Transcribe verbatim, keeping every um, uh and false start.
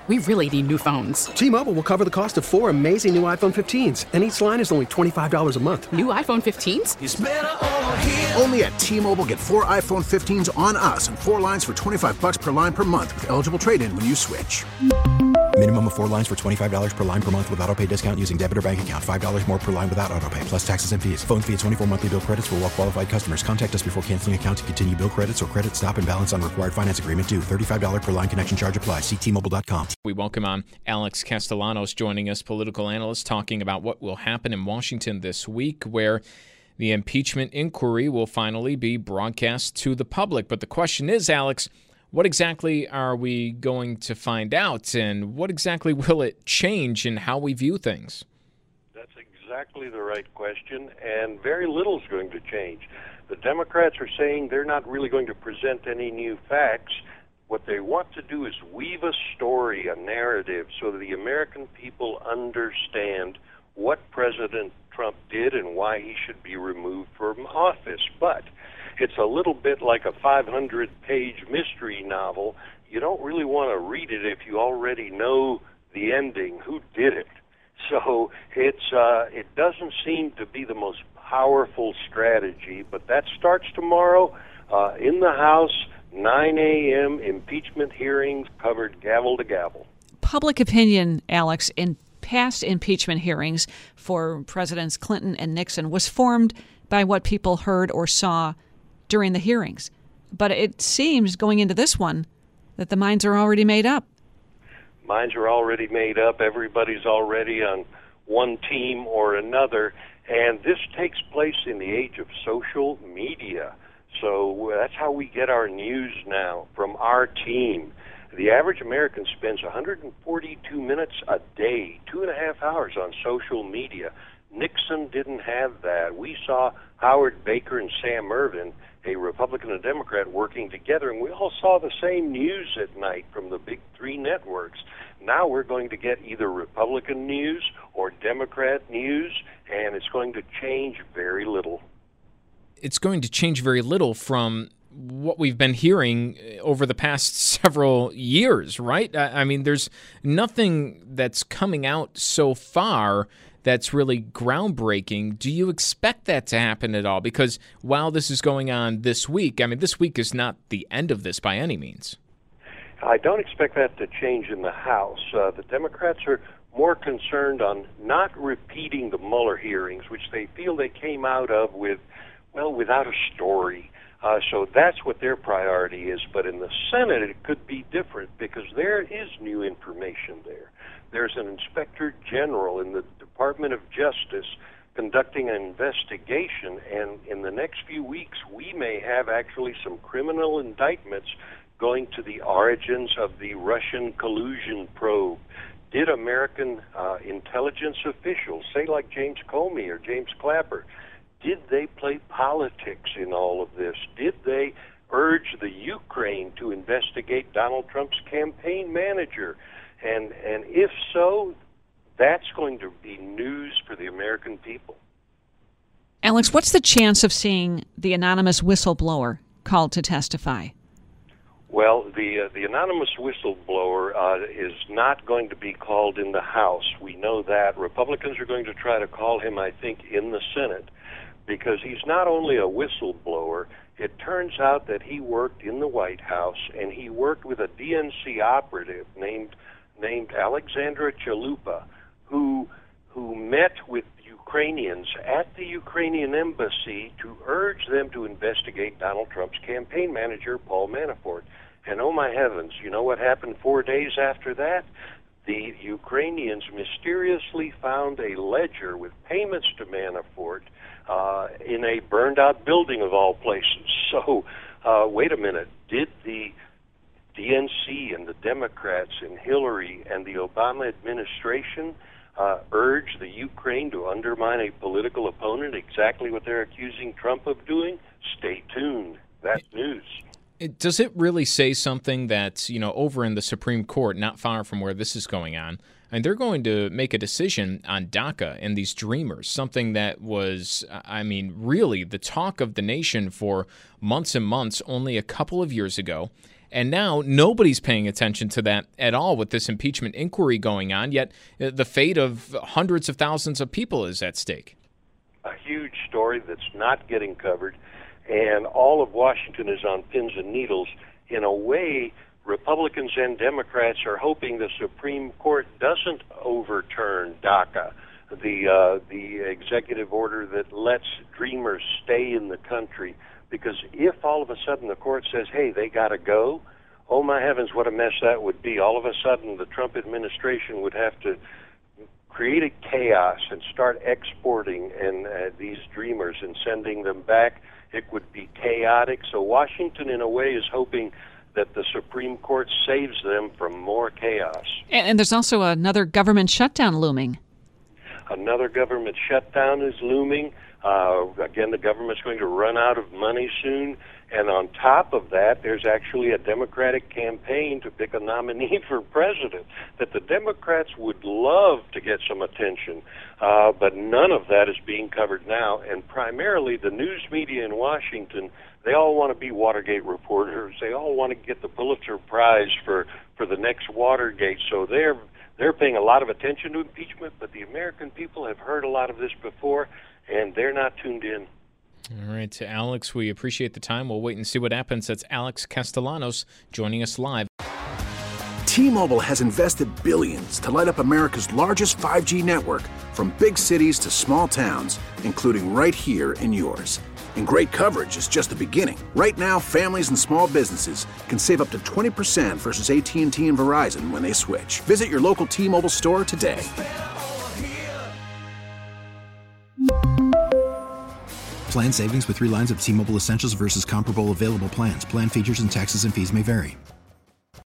We really need new phones. T-Mobile will cover the cost of four amazing new iPhone fifteens, and each line is only twenty-five dollars a month. New iPhone fifteens? It's better over here. Only at T-Mobile, get four iPhone fifteens on us and four lines for twenty-five dollars per line per month with eligible trade-in when you switch. Minimum of four lines for twenty-five dollars per line per month with autopay discount using debit or bank account. five dollars more per line without autopay, plus taxes and fees. Phone fee at twenty-four monthly bill credits for well-qualified customers. Contact us before canceling account to continue bill credits or credit stop and balance on required finance agreement due. thirty-five dollars per line connection charge applies. See T Mobile dot com. We welcome on Alex Castellanos joining us, political analyst, talking about what will happen in Washington this week, where the impeachment inquiry will finally be broadcast to the public. But the question is, Alex, what exactly are we going to find out, and what exactly will it change in how we view things? That's exactly the right question, and very little is going to change. The Democrats are saying they're not really going to present any new facts. What they want to do is weave a story, a narrative, so that the American people understand what President Trump did and why he should be removed from office. But it's a little bit like a five hundred page mystery novel. You don't really want to read it if you already know the ending, who did it. So it's uh, it doesn't seem to be the most powerful strategy, but that starts tomorrow uh, in the House, nine a.m., impeachment hearings covered gavel to gavel. Public opinion, Alex, in past impeachment hearings for Presidents Clinton and Nixon was formed by what people heard or saw during the hearings. But it seems, going into this one, that the minds are already made up. Minds are already made up. Everybody's already on one team or another. And this takes place in the age of social media. So that's how we get our news now, from our team. The average American spends one hundred forty-two minutes a day, two and a half hours on social media. Nixon didn't have that. We saw Howard Baker and Sam Ervin, a Republican and Democrat, working together, and we all saw the same news at night from the big three networks. Now we're going to get either Republican news or Democrat news, and it's going to change very little. It's going to change very little from what we've been hearing over the past several years, right? I mean, there's nothing that's coming out so far that's really groundbreaking. Do you expect that to happen at all? Because while this is going on this week, I mean, this week is not the end of this by any means. I don't expect that to change in the House. Uh, the Democrats are more concerned on not repeating the Mueller hearings, which they feel they came out of with, well, without a story. Uh, so that's what their priority is. But in the Senate, it could be different because there is new information there. There's an inspector general in the Department of Justice conducting an investigation, and in the next few weeks, we may have actually some criminal indictments going to the origins of the Russian collusion probe. Did American uh, intelligence officials, say like James Comey or James Clapper, did they play politics in all of this? Did they urge the Ukraine to investigate Donald Trump's campaign manager? And and if so, that's going to be news for the American people. Alex, what's the chance of seeing the anonymous whistleblower called to testify? Well, the uh, the anonymous whistleblower uh, is not going to be called in the House. We know that. Republicans are going to try to call him, I think, in the Senate, because he's not only a whistleblower. It turns out that he worked in the White House, and he worked with a D N C operative named named Alexandra Chalupa, who who met with Ukrainians at the Ukrainian embassy to urge them to investigate Donald Trump's campaign manager, Paul Manafort. And oh my heavens, you know what happened four days after that? The Ukrainians mysteriously found a ledger with payments to Manafort uh, in a burned-out building of all places. So, uh, wait a minute, did the D N C and the Democrats and Hillary and the Obama administration uh, urge the Ukraine to undermine a political opponent, exactly what they're accusing Trump of doing? Stay tuned. That's news. It, does it really say something that, you know, over in the Supreme Court, not far from where this is going on, and they're going to make a decision on DACA and these dreamers, something that was, I mean, really the talk of the nation for months and months only a couple of years ago. And now nobody's paying attention to that at all with this impeachment inquiry going on, yet the fate of hundreds of thousands of people is at stake. A huge story that's not getting covered, and all of Washington is on pins and needles. In a way, Republicans and Democrats are hoping the Supreme Court doesn't overturn DACA, the uh, the executive order that lets dreamers stay in the country. Because if all of a sudden the court says, hey, they got to go, oh, my heavens, what a mess that would be. All of a sudden the Trump administration would have to create a chaos and start exporting and uh, these dreamers and sending them back. It would be chaotic. So Washington, in a way, is hoping that the Supreme Court saves them from more chaos. And, and there's also another government shutdown looming. Another government shutdown is looming. Uh, again, the government's going to run out of money soon. And on top of that, there's actually a Democratic campaign to pick a nominee for president that the Democrats would love to get some attention. Uh, but none of that is being covered now. And primarily the news media in Washington, they all want to be Watergate reporters. They all want to get the Pulitzer Prize for, for the next Watergate. So they're they're paying a lot of attention to impeachment, but the American people have heard a lot of this before, and they're not tuned in. All right, to Alex, we appreciate the time. We'll wait and see what happens. That's Alex Castellanos joining us live. T-Mobile has invested billions to light up America's largest five G network, from big cities to small towns, including right here in yours. And great coverage is just the beginning. Right now, families and small businesses can save up to twenty percent versus A T and T and Verizon when they switch. Visit your local T-Mobile store today. Plan savings with three lines of T-Mobile Essentials versus comparable available plans. Plan features and taxes and fees may vary.